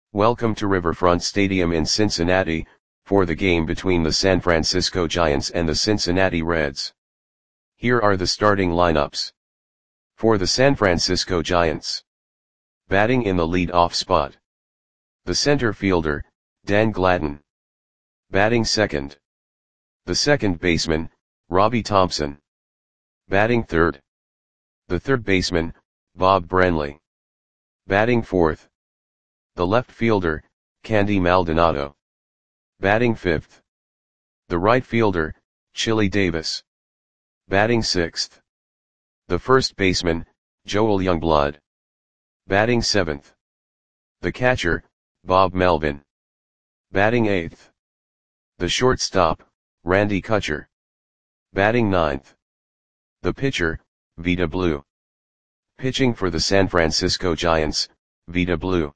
Welcome to Riverfront Stadium in Cincinnati, for the game between the San Francisco Giants and the Cincinnati Reds. Here are the starting lineups. For the San Francisco Giants. Batting in the lead-off spot. The center fielder, Dan Gladden. Batting second. The second baseman, Robbie Thompson. Batting third. The third baseman, Bob Brenly. Batting fourth. The left fielder, Candy Maldonado. Batting fifth. The right fielder, Chili Davis. Batting sixth. The first baseman, Joel Youngblood. Batting seventh. The catcher, Bob Melvin. Batting eighth. The shortstop, Randy Kutcher. Batting ninth. The pitcher, Vida Blue. Pitching for the San Francisco Giants, Vida Blue.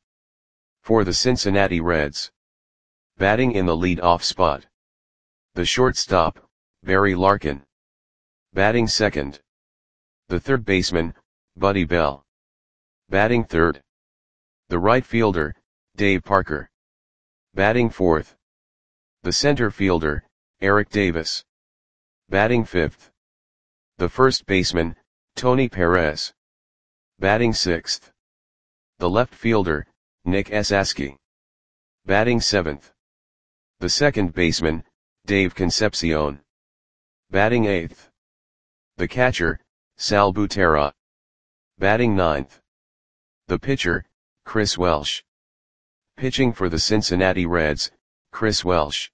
For the Cincinnati Reds. Batting in the lead-off spot. The shortstop, Barry Larkin. Batting second. The third baseman, Buddy Bell. Batting third. The right fielder, Dave Parker. Batting fourth. The center fielder, Eric Davis. Batting fifth. The first baseman, Tony Perez. Batting sixth. The left fielder, Nick Esasky. Batting seventh. The second baseman, Dave Concepcion. Batting eighth. The catcher, Sal Butera. Batting ninth. The pitcher, Chris Welsh. Pitching for the Cincinnati Reds, Chris Welsh.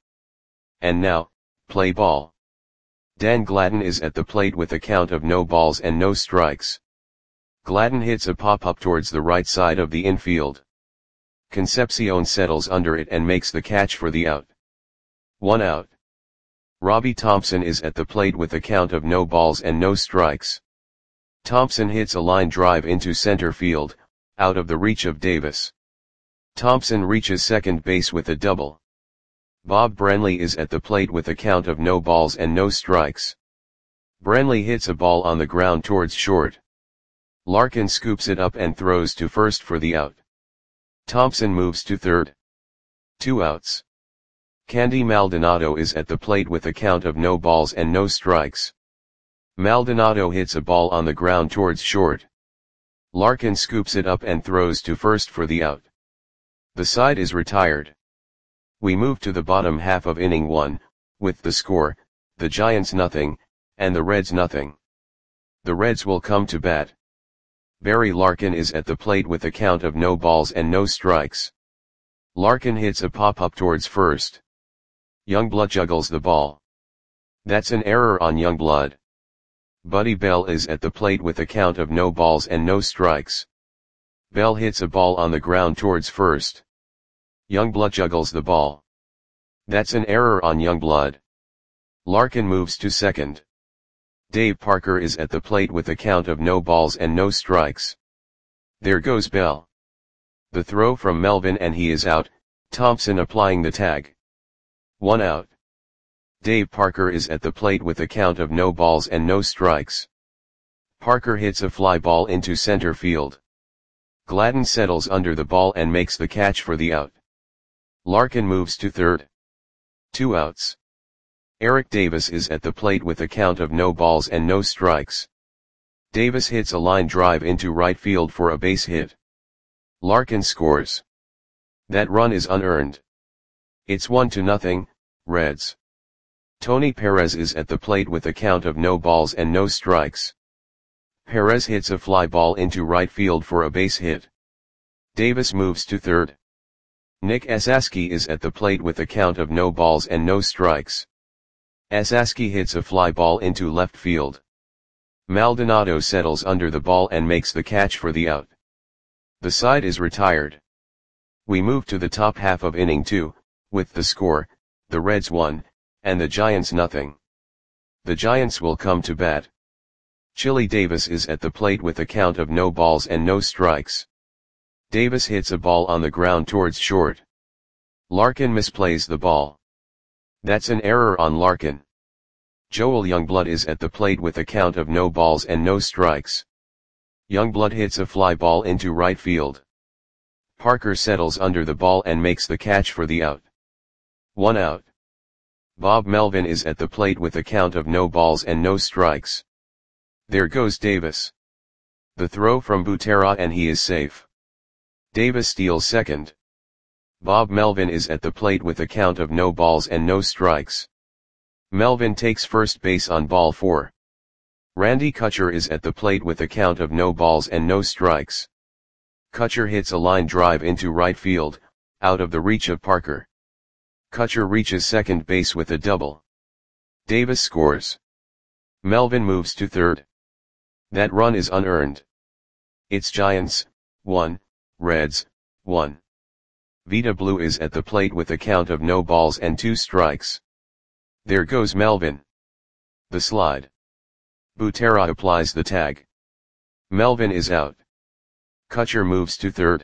And now, play ball. Dan Gladden is at the plate with a count of no balls and no strikes. Gladden hits a pop-up towards the right side of the infield. Concepcion settles under it and makes the catch for the out. 1 out. Robbie Thompson is at the plate with a count of no balls and no strikes. Thompson hits a line drive into center field, out of the reach of Davis. Thompson reaches second base with a double. Bob Brenly is at the plate with a count of no balls and no strikes. Brenly hits a ball on the ground towards short. Larkin scoops it up and throws to first for the out. Thompson moves to third. 2 outs. Candy Maldonado is at the plate with a count of no balls and no strikes. Maldonado hits a ball on the ground towards short. Larkin scoops it up and throws to first for the out. The side is retired. We move to the bottom half of inning 1, with the score, the Giants nothing, and the Reds nothing. The Reds will come to bat. Barry Larkin is at the plate with a count of no balls and no strikes. Larkin hits a pop-up towards first. Youngblood juggles the ball. That's an error on Youngblood. Buddy Bell is at the plate with a count of no balls and no strikes. Bell hits a ball on the ground towards first. Youngblood juggles the ball. That's an error on Youngblood. Larkin moves to second. Dave Parker is at the plate with a count of no balls and no strikes. There goes Bell. The throw from Melvin and he is out, Thompson applying the tag. 1 out. Dave Parker is at the plate with a count of no balls and no strikes. Parker hits a fly ball into center field. Gladden settles under the ball and makes the catch for the out. Larkin moves to third. 2 outs. Eric Davis is at the plate with a count of no balls and no strikes. Davis hits a line drive into right field for a base hit. Larkin scores. That run is unearned. It's 1-0, Reds. Tony Perez is at the plate with a count of no balls and no strikes. Perez hits a fly ball into right field for a base hit. Davis moves to third. Nick Esasky is at the plate with a count of no balls and no strikes. Esasky hits a fly ball into left field. Maldonado settles under the ball and makes the catch for the out. The side is retired. We move to the top half of inning 2, with the score, the Reds 1, and the Giants nothing. The Giants will come to bat. Chili Davis is at the plate with a count of no balls and no strikes. Davis hits a ball on the ground towards short. Larkin misplays the ball. That's an error on Larkin. Joel Youngblood is at the plate with a count of no balls and no strikes. Youngblood hits a fly ball into right field. Parker settles under the ball and makes the catch for the out. 1 out. Bob Melvin is at the plate with a count of no balls and no strikes. There goes Davis. The throw from Butera and he is safe. Davis steals second. Bob Melvin is at the plate with a count of no balls and no strikes. Melvin takes first base on ball 4. Randy Kutcher is at the plate with a count of no balls and no strikes. Kutcher hits a line drive into right field, out of the reach of Parker. Kutcher reaches second base with a double. Davis scores. Melvin moves to third. That run is unearned. It's Giants, 1, Reds, 1. Vida Blue is at the plate with a count of no balls and 2 strikes. There goes Melvin. The slide. Butera applies the tag. Melvin is out. Kutcher moves to third.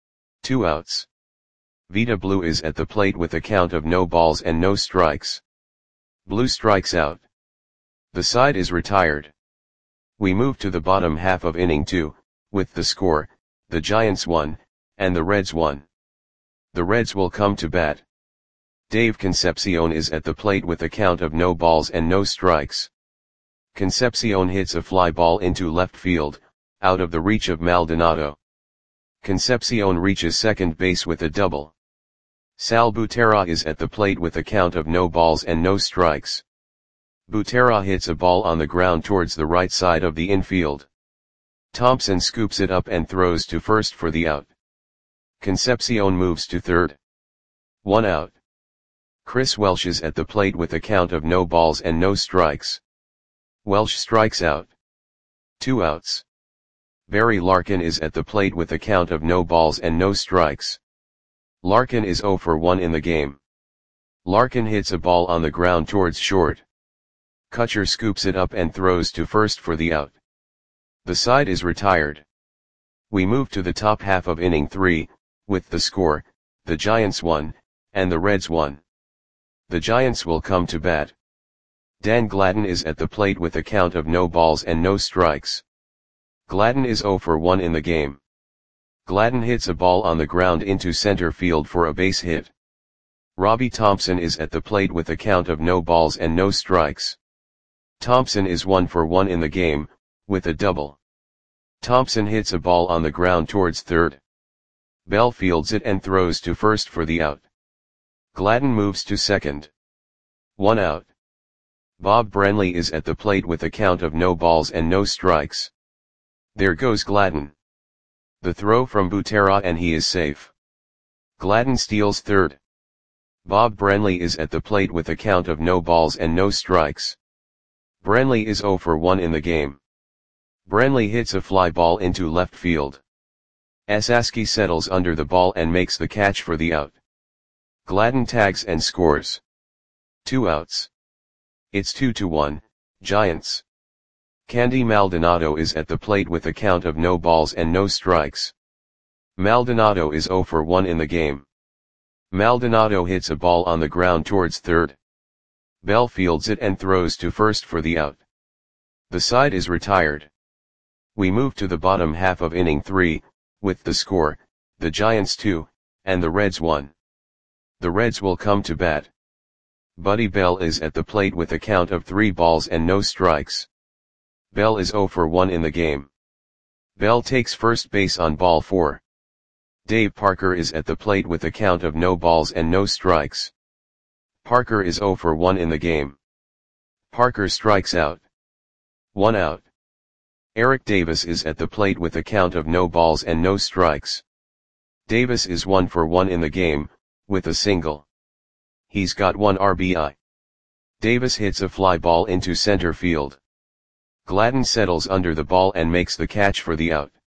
2 outs. Vida Blue is at the plate with a count of no balls and no strikes. Blue strikes out. The side is retired. We move to the bottom half of inning 2, with the score, the Giants 1, and the Reds 1. The Reds will come to bat. Dave Concepcion is at the plate with a count of no balls and no strikes. Concepcion hits a fly ball into left field, out of the reach of Maldonado. Concepcion reaches second base with a double. Sal Butera is at the plate with a count of no balls and no strikes. Butera hits a ball on the ground towards the right side of the infield. Thompson scoops it up and throws to first for the out. Concepcion moves to third. 1 out. Chris Welsh is at the plate with a count of no balls and no strikes. Welsh strikes out. 2 outs. Barry Larkin is at the plate with a count of no balls and no strikes. Larkin is 0 for 1 in the game. Larkin hits a ball on the ground towards short. Kutcher scoops it up and throws to first for the out. The side is retired. We move to the top half of inning 3, with the score, the Giants 1, and the Reds 1. The Giants will come to bat. Dan Gladden is at the plate with a count of no balls and no strikes. Gladden is 0 for 1 in the game. Gladden hits a ball on the ground into center field for a base hit. Robbie Thompson is at the plate with a count of no balls and no strikes. Thompson is 1 for 1 in the game, with a double. Thompson hits a ball on the ground towards third. Bell fields it and throws to first for the out. Gladden moves to second. 1 out. Bob Branley is at the plate with a count of no balls and no strikes. There goes Gladden. The throw from Butera and he is safe. Gladden steals third. Bob Branley is at the plate with a count of no balls and no strikes. Branley is 0 for 1 in the game. Branley hits a fly ball into left field. Esaski settles under the ball and makes the catch for the out. Gladden tags and scores. 2 outs. It's 2-1, Giants. Candy Maldonado is at the plate with a count of no balls and no strikes. Maldonado is 0 for 1 in the game. Maldonado hits a ball on the ground towards third. Bell fields it and throws to first for the out. The side is retired. We move to the bottom half of inning 3, with the score, the Giants 2, and the Reds 1. The Reds will come to bat. Buddy Bell is at the plate with a count of 3 balls and no strikes. Bell is 0 for 1 in the game. Bell takes first base on ball 4. Dave Parker is at the plate with a count of no balls and no strikes. Parker is 0 for 1 in the game. Parker strikes out. 1 out. Eric Davis is at the plate with a count of no balls and no strikes. Davis is 1 for 1 in the game, with a single. He's got 1 RBI. Davis hits a fly ball into center field. Gladden settles under the ball and makes the catch for the out.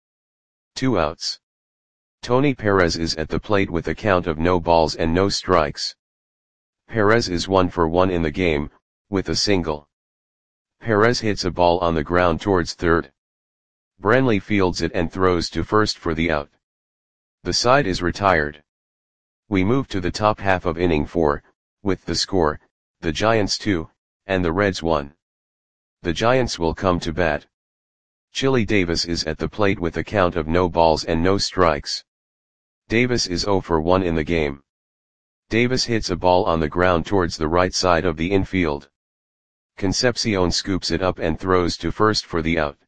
2 outs. Tony Perez is at the plate with a count of no balls and no strikes. Perez is 1 for 1 in the game, with a single. Perez hits a ball on the ground towards third. Branley fields it and throws to first for the out. The side is retired. We move to the top half of inning 4, with the score, the Giants 2, and the Reds 1. The Giants will come to bat. Chili Davis is at the plate with a count of no balls and no strikes. Davis is 0 for 1 in the game. Davis hits a ball on the ground towards the right side of the infield. Concepcion scoops it up and throws to first for the out.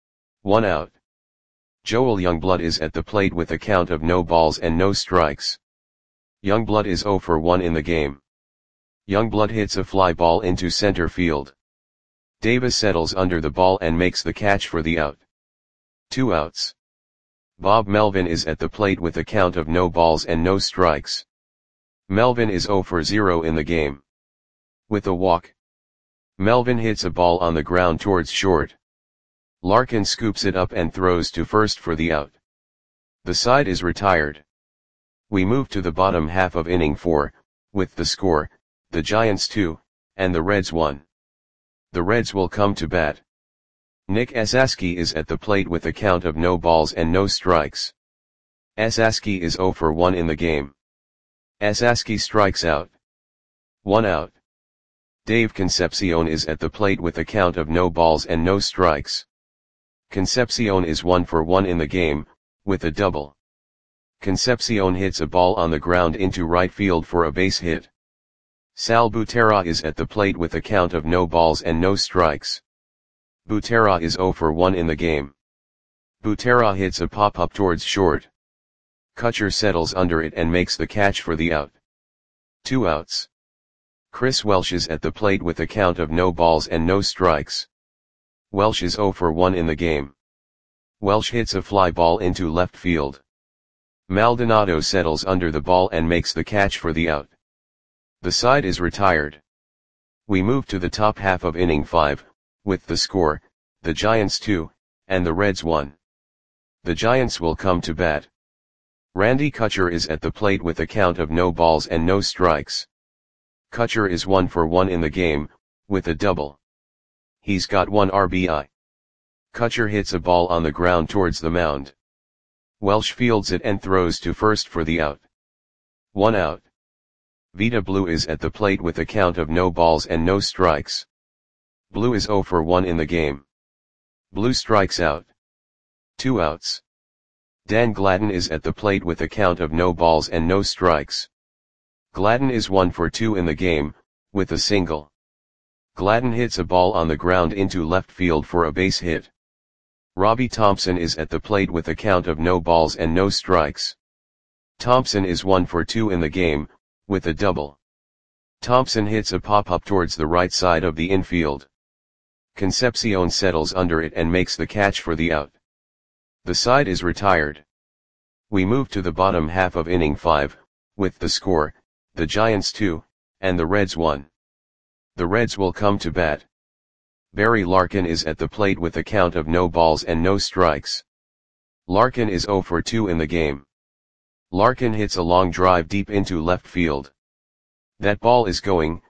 1 out. Joel Youngblood is at the plate with a count of no balls and no strikes. Youngblood is 0 for 1 in the game. Youngblood hits a fly ball into center field. Davis settles under the ball and makes the catch for the out. 2 outs. Bob Melvin is at the plate with a count of no balls and no strikes. Melvin is 0 for 0 in the game. With a walk, Melvin hits a ball on the ground towards short. Larkin scoops it up and throws to first for the out. The side is retired. We move to the bottom half of inning 4, with the score, the Giants 2, and the Reds 1. The Reds will come to bat. Nick Esaski is at the plate with a count of no balls and no strikes. Esaski is 0 for 1 in the game. Esaski strikes out. 1 out. Dave Concepcion is at the plate with a count of no balls and no strikes. Concepcion is 1 for 1 in the game, with a double. Concepcion hits a ball on the ground into right field for a base hit. Sal Butera is at the plate with a count of no balls and no strikes. Butera is 0 for 1 in the game. Butera hits a pop-up towards short. Kutcher settles under it and makes the catch for the out. 2 outs. Chris Welsh is at the plate with a count of no balls and no strikes. Welsh is 0 for 1 in the game. Welsh hits a fly ball into left field. Maldonado settles under the ball and makes the catch for the out. The side is retired. We move to the top half of inning 5, with the score, the Giants 2, and the Reds 1. The Giants will come to bat. Randy Kutcher is at the plate with a count of no balls and no strikes. Kutcher is 1 for 1 in the game, with a double. He's got 1 RBI. Kutcher hits a ball on the ground towards the mound. Welsh fields it and throws to first for the out. 1 out. Vida Blue is at the plate with a count of no balls and no strikes. Blue is 0 for 1 in the game. Blue strikes out. 2 outs. Dan Gladden is at the plate with a count of no balls and no strikes. Gladden is 1 for 2 in the game, with a single. Gladden hits a ball on the ground into left field for a base hit. Robbie Thompson is at the plate with a count of no balls and no strikes. Thompson is 1 for 2 in the game, with a double. Thompson hits a pop-up towards the right side of the infield. Concepcion settles under it and makes the catch for the out. The side is retired. We move to the bottom half of inning 5, with the score, the Giants 2, and the Reds 1. The Reds will come to bat. Barry Larkin is at the plate with a count of no balls and no strikes. Larkin is 0 for 2 in the game. Larkin hits a long drive deep into left field. That ball is gone.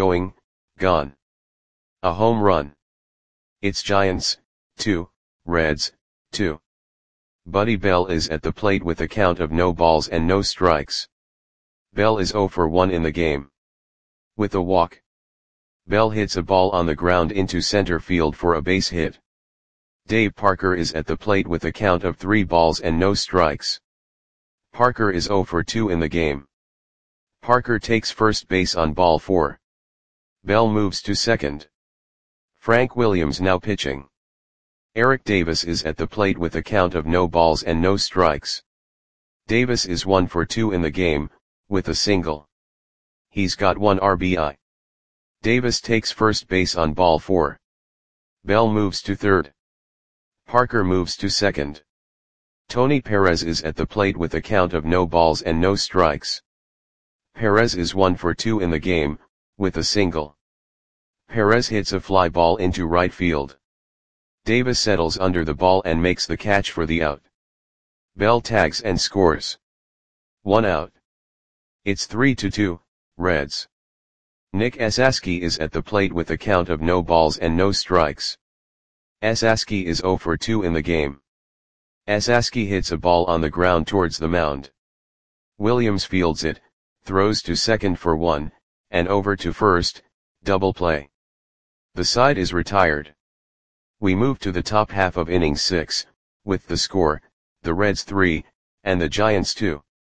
A home run. It's Giants, 2, Reds, 2. Buddy Bell is at the plate with a count of no balls and no strikes. Bell is 0 for 1 in the game. With a walk, Bell hits a ball on the ground into center field for a base hit. Dave Parker is at the plate with a count of 3 balls and no strikes. Parker is 0 for 2 in the game. Parker takes first base on ball 4. Bell moves to second. Frank Williams now pitching. Eric Davis is at the plate with a count of no balls and no strikes. Davis is 1 for 2 in the game, with a single. He's got 1 RBI. Davis takes first base on ball 4. Bell moves to third. Parker moves to second. Tony Perez is at the plate with a count of no balls and no strikes. Perez is 1 for 2 in the game, with a single. Perez hits a fly ball into right field. Davis settles under the ball and makes the catch for the out. Bell tags and scores. 1 out. It's 3-2, Reds. Nick Esaski is at the plate with a count of no balls and no strikes. Esaski is 0 for 2 in the game. Esaski hits a ball on the ground towards the mound. Williams fields it, throws to second for 1, and over to first, double play. The side is retired. We move to the top half of inning 6, with the score, the Reds 3, and the Giants 2.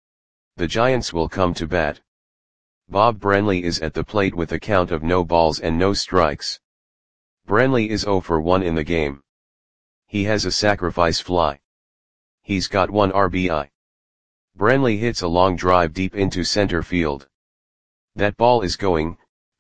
The Giants will come to bat. Bob Branley is at the plate with a count of no balls and no strikes. Branley is 0 for 1 in the game. He has a sacrifice fly. He's got 1 RBI. Branley hits a long drive deep into center field. That ball is going,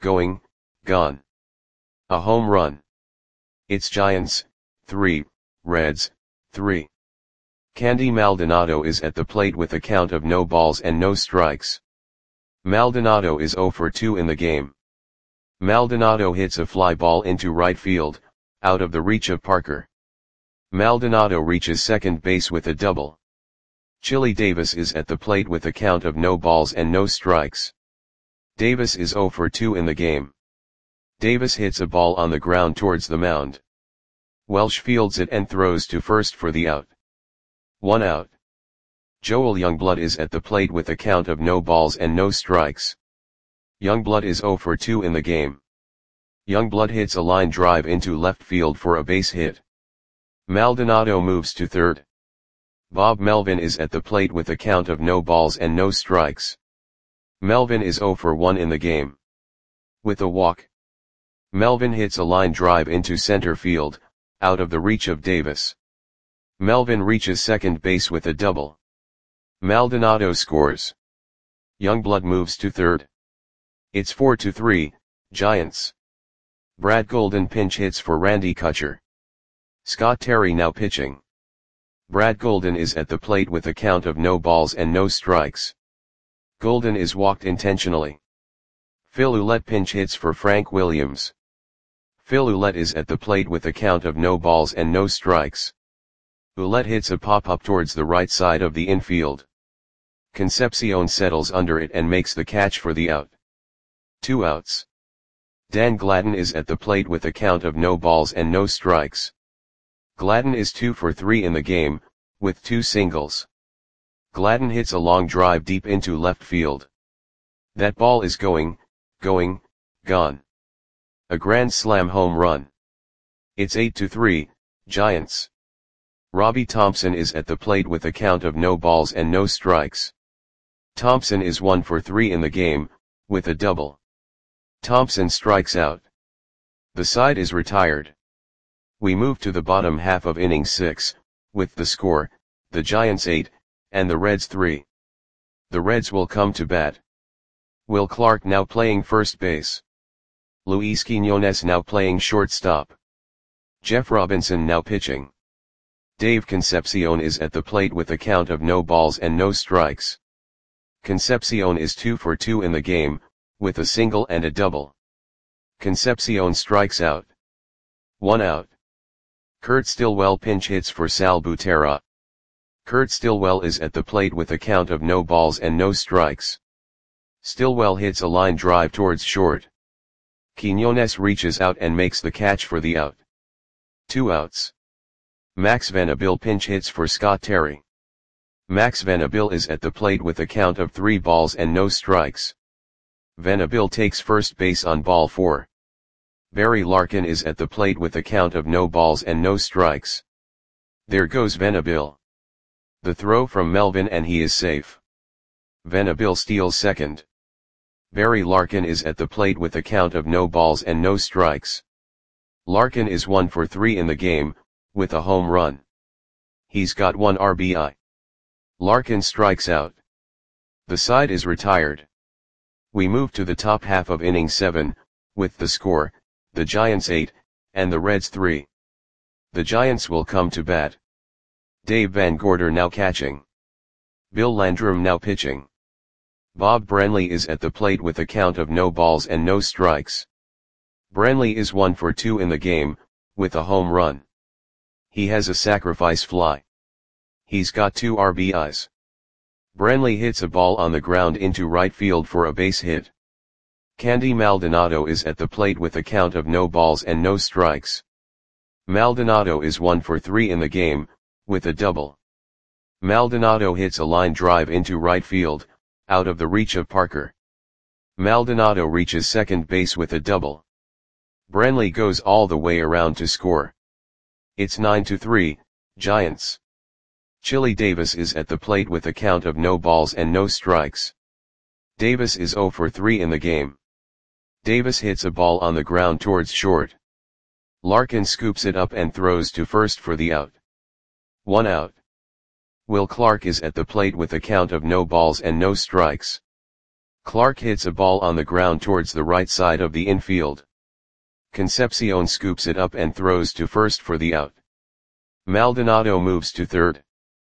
gone. A home run. It's Giants, 3, Reds, 3. Candy Maldonado is at the plate with a count of no balls and no strikes. Maldonado is 0 for 2 in the game. Maldonado hits a fly ball into right field, out of the reach of Parker. Maldonado reaches second base with a double. Chili Davis is at the plate with a count of no balls and no strikes. Davis is 0 for 2 in the game. Davis hits a ball on the ground towards the mound. Welsh fields it and throws to first for the out. 1 out. Joel Youngblood is at the plate with a count of no balls and no strikes. Youngblood is 0 for 2 in the game. Youngblood hits a line drive into left field for a base hit. Maldonado moves to third. Bob Melvin is at the plate with a count of no balls and no strikes. Melvin is 0 for 1 in the game. With a walk. Melvin hits a line drive into center field, out of the reach of Davis. Melvin reaches second base with a double. Maldonado scores. Youngblood moves to third. It's 4-3, Giants. Brad Golden pinch hits for Randy Kutcher. Scott Terry now pitching. Brad Golden is at the plate with a count of no balls and no strikes. Golden is walked intentionally. Phil Ouellette pinch hits for Frank Williams. Phil Ouellette is at the plate with a count of no balls and no strikes. Ouellette hits a pop-up towards the right side of the infield. Concepcion settles under it and makes the catch for the out. 2 outs. Dan Gladden is at the plate with a count of no balls and no strikes. Gladden is 2 for 3 in the game, with 2 singles. Gladden hits a long drive deep into left field. That ball is going, gone. A grand slam home run. It's 8-3, Giants. Robbie Thompson is at the plate with a count of no balls and no strikes. Thompson is 1 for 3 in the game, with a double. Thompson strikes out. The side is retired. We move to the bottom half of inning 6, with the score, the Giants 8, and the Reds 3. The Reds will come to bat. Will Clark now playing first base. Luis Quiñones now playing shortstop. Jeff Robinson now pitching. Dave Concepcion is at the plate with a count of no balls and no strikes. Concepcion is 2 for 2 in the game, with a single and a double. Concepcion strikes out. 1 out. Kurt Stillwell pinch hits for Sal Butera. Kurt Stillwell is at the plate with a count of no balls and no strikes. Stillwell hits a line drive towards short. Quiñones reaches out and makes the catch for the out. 2 outs. Max Venable pinch hits for Scott Terry. Max Venable is at the plate with a count of 3 balls and no strikes. Venable takes first base on ball 4. Barry Larkin is at the plate with a count of no balls and no strikes. There goes Venable. The throw from Melvin and he is safe. Venable steals second. Barry Larkin is at the plate with a count of no balls and no strikes. Larkin is 1 for 3 in the game, with a home run. He's got 1 RBI. Larkin strikes out. The side is retired. We move to the top half of inning 7, with the score, the Giants 8, and the Reds 3. The Giants will come to bat. Dave Van Gorder now catching. Bill Landrum now pitching. Bob Branley is at the plate with a count of no balls and no strikes. Branley is 1 for 2 in the game, with a home run. He has a sacrifice fly. He's got 2 RBIs. Branley hits a ball on the ground into right field for a base hit. Candy Maldonado is at the plate with a count of no balls and no strikes. Maldonado is 1 for 3 in the game, with a double. Maldonado hits a line drive into right field, out of the reach of Parker. Maldonado reaches second base with a double. Branley goes all the way around to score. It's 9-3, Giants. Chili Davis is at the plate with a count of no balls and no strikes. Davis is 0 for 3 in the game. Davis hits a ball on the ground towards short. Larkin scoops it up and throws to first for the out. 1 out. Will Clark is at the plate with a count of no balls and no strikes. Clark hits a ball on the ground towards the right side of the infield. Concepcion scoops it up and throws to first for the out. Maldonado moves to third.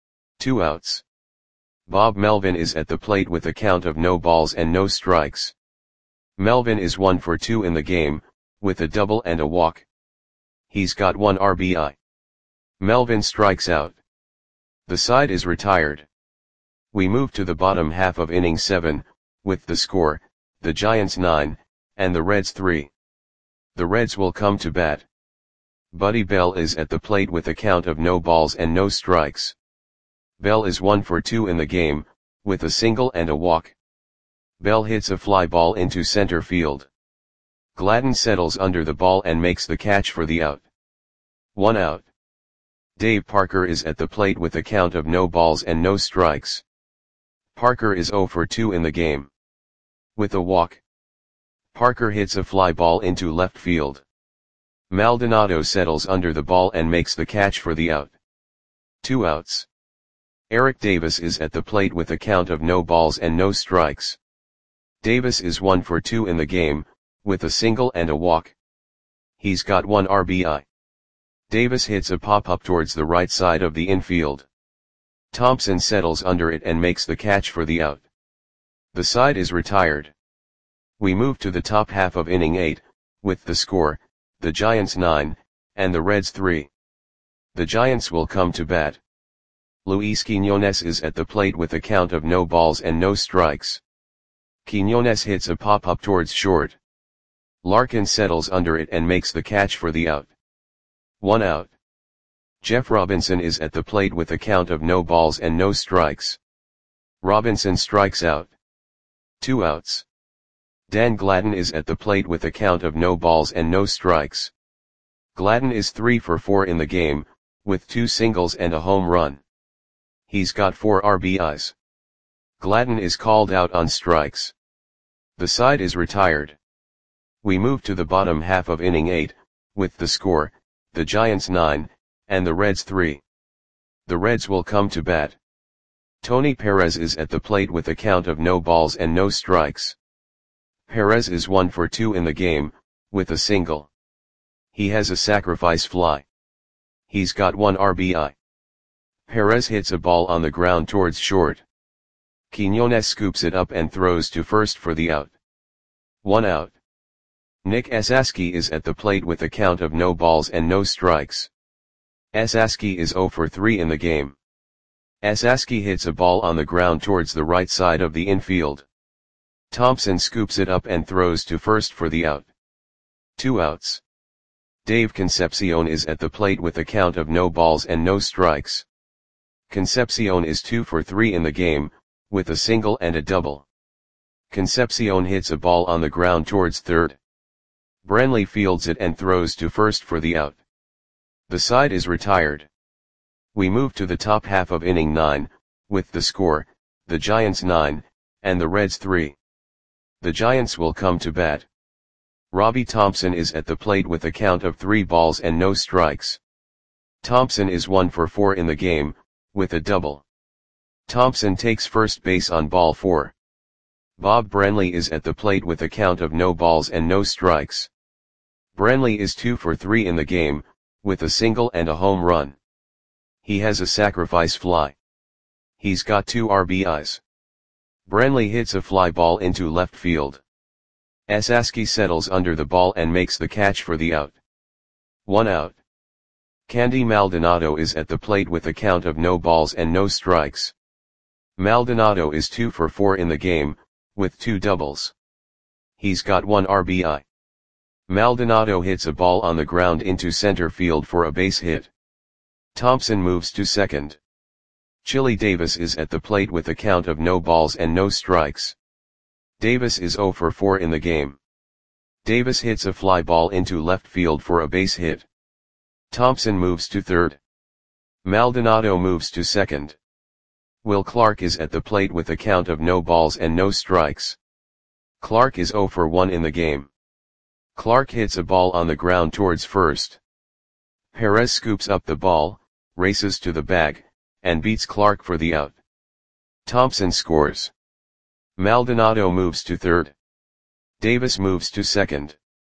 2 outs. Bob Melvin is at the plate with a count of no balls and no strikes. Melvin is 1 for 2 in the game, with a double and a walk. He's got 1 RBI. Melvin strikes out. The side is retired. We move to the bottom half of inning 7, with the score, the Giants 9, and the Reds 3. The Reds will come to bat. Buddy Bell is at the plate with a count of no balls and no strikes. Bell is 1 for 2 in the game, with a single and a walk. Bell hits a fly ball into center field. Gladden settles under the ball and makes the catch for the out. 1 out. Dave Parker is at the plate with a count of no balls and no strikes. Parker is 0 for 2 in the game. With a walk. Parker hits a fly ball into left field. Maldonado settles under the ball and makes the catch for the out. 2 outs. Eric Davis is at the plate with a count of no balls and no strikes. Davis is 1 for 2 in the game, with a single and a walk. He's got 1 RBI. Davis hits a pop-up towards the right side of the infield. Thompson settles under it and makes the catch for the out. The side is retired. We move to the top half of inning 8, with the score, the Giants 9, and the Reds 3. The Giants will come to bat. Luis Quiñones is at the plate with a count of no balls and no strikes. Quiñones hits a pop-up towards short. Larkin settles under it and makes the catch for the out. 1 out. Jeff Robinson is at the plate with a count of no balls and no strikes. Robinson strikes out. 2 outs. Dan Gladden is at the plate with a count of no balls and no strikes. Gladden is 3 for 4 in the game, with 2 singles and a home run. He's got 4 RBIs. Gladden is called out on strikes. The side is retired. We move to the bottom half of inning 8, with the score, the Giants 9, and the Reds 3. The Reds will come to bat. Tony Perez is at the plate with a count of no balls and no strikes. Perez is 1 for 2 in the game, with a single. He has a sacrifice fly. He's got 1 RBI. Perez hits a ball on the ground towards short. Quiñones scoops it up and throws to first for the out. 1 out. Nick Esasky is at the plate with a count of no balls and no strikes. Esasky is 0 for 3 in the game. Esasky hits a ball on the ground towards the right side of the infield. Thompson scoops it up and throws to first for the out. 2 outs. Dave Concepcion is at the plate with a count of no balls and no strikes. Concepcion is 2 for 3 in the game, with a single and a double. Concepcion hits a ball on the ground towards third. Brantley fields it and throws to first for the out. The side is retired. We move to the top half of inning 9, with the score, the Giants 9, and the Reds 3. The Giants will come to bat. Robbie Thompson is at the plate with a count of 3 balls and no strikes. Thompson is 1 for 4 in the game, with a double. Thompson takes first base on ball 4. Bob Brantley is at the plate with a count of no balls and no strikes. Brantley is 2 for 3 in the game, with a single and a home run. He has a sacrifice fly. He's got 2 RBIs. Brantley hits a fly ball into left field. Esasky settles under the ball and makes the catch for the out. 1 out. Candy Maldonado is at the plate with a count of no balls and no strikes. Maldonado is 2 for 4 in the game, with 2 doubles. He's got 1 RBI. Maldonado hits a ball on the ground into center field for a base hit. Thompson moves to second. Chili Davis is at the plate with a count of no balls and no strikes. Davis is 0 for 4 in the game. Davis hits a fly ball into left field for a base hit. Thompson moves to third. Maldonado moves to second. Will Clark is at the plate with a count of no balls and no strikes. Clark is 0 for 1 in the game. Clark hits a ball on the ground towards first. Perez scoops up the ball, races to the bag, and beats Clark for the out. Thompson scores. Maldonado moves to third. Davis moves to second.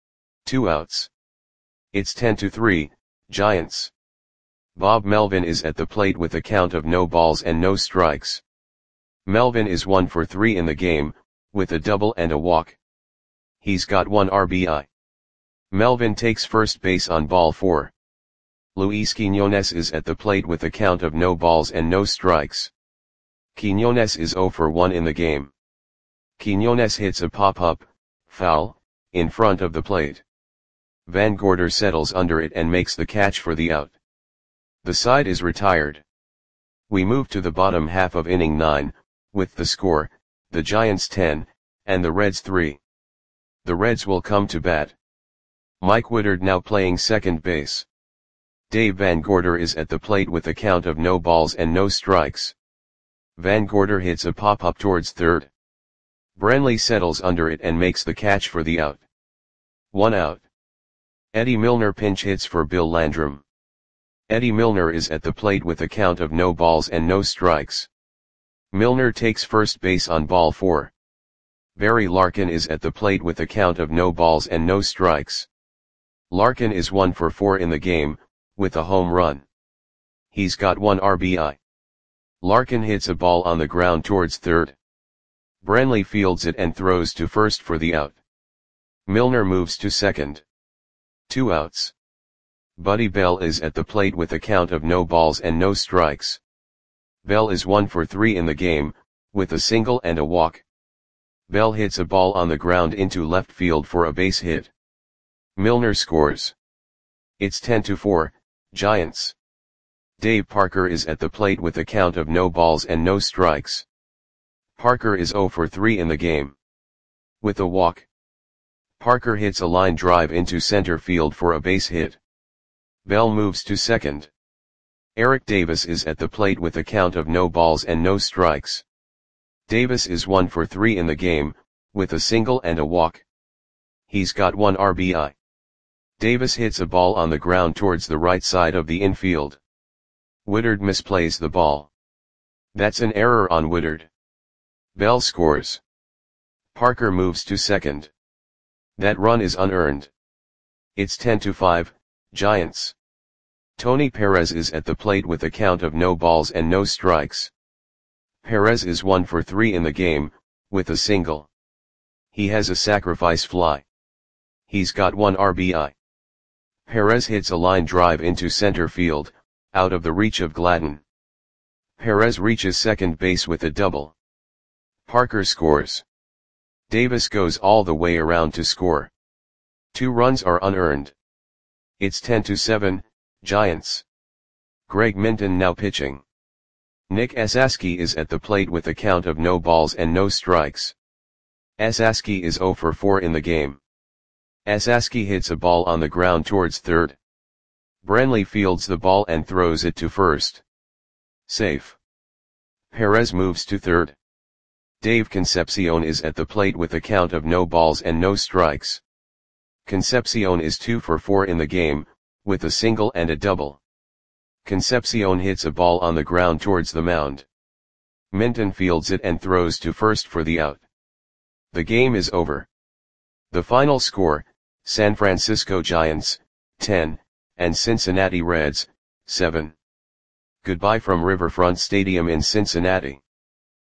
2 outs. It's 10-3, Giants. Bob Melvin is at the plate with a count of no balls and no strikes. Melvin is 1 for 3 in the game, with a double and a walk. He's got 1 RBI. Melvin takes first base on ball 4. Luis Quiñones is at the plate with a count of no balls and no strikes. Quiñones is 0 for 1 in the game. Quiñones hits a pop-up, foul, in front of the plate. Van Gorder settles under it and makes the catch for the out. The side is retired. We move to the bottom half of inning 9, with the score, the Giants 10, and the Reds 3. The Reds will come to bat. Mike Woodard now playing second base. Dave Van Gorder is at the plate with a count of no balls and no strikes. Van Gorder hits a pop-up towards third. Brenly settles under it and makes the catch for the out. 1 out. Eddie Milner pinch hits for Bill Landrum. Eddie Milner is at the plate with a count of no balls and no strikes. Milner takes first base on ball 4. Barry Larkin is at the plate with a count of no balls and no strikes. Larkin is 1 for 4 in the game, with a home run. He's got 1 RBI. Larkin hits a ball on the ground towards third. Brenly fields it and throws to first for the out. Milner moves to second. 2 outs. Buddy Bell is at the plate with a count of no balls and no strikes. Bell is 1 for 3 in the game, with a single and a walk. Bell hits a ball on the ground into left field for a base hit. Milner scores. It's 10-4, Giants. Dave Parker is at the plate with a count of no balls and no strikes. Parker is 0 for 3 in the game. With a walk. Parker hits a line drive into center field for a base hit. Bell moves to second. Eric Davis is at the plate with a count of no balls and no strikes. Davis is 1 for 3 in the game, with a single and a walk. He's got 1 RBI. Davis hits a ball on the ground towards the right side of the infield. Woodard misplays the ball. That's an error on Woodard. Bell scores. Parker moves to second. That run is unearned. It's 10-5, Giants. Tony Perez is at the plate with a count of no balls and no strikes. Perez is 1 for 3 in the game, with a single. He has a sacrifice fly. He's got 1 RBI. Perez hits a line drive into center field, out of the reach of Gladden. Perez reaches second base with a double. Parker scores. Davis goes all the way around to score. 2 runs are unearned. It's 10-7, Giants. Greg Minton now pitching. Nick Esaski is at the plate with a count of no balls and no strikes. Esaski is 0 for 4 in the game. Esaski hits a ball on the ground towards third. Brenly fields the ball and throws it to first. Safe. Perez moves to third. Dave Concepcion is at the plate with a count of no balls and no strikes. Concepcion is 2 for 4 in the game, with a single and a double. Concepcion hits a ball on the ground towards the mound. Minton fields it and throws to first for the out. The game is over. The final score, San Francisco Giants, 10, and Cincinnati Reds, 7. Goodbye from Riverfront Stadium in Cincinnati.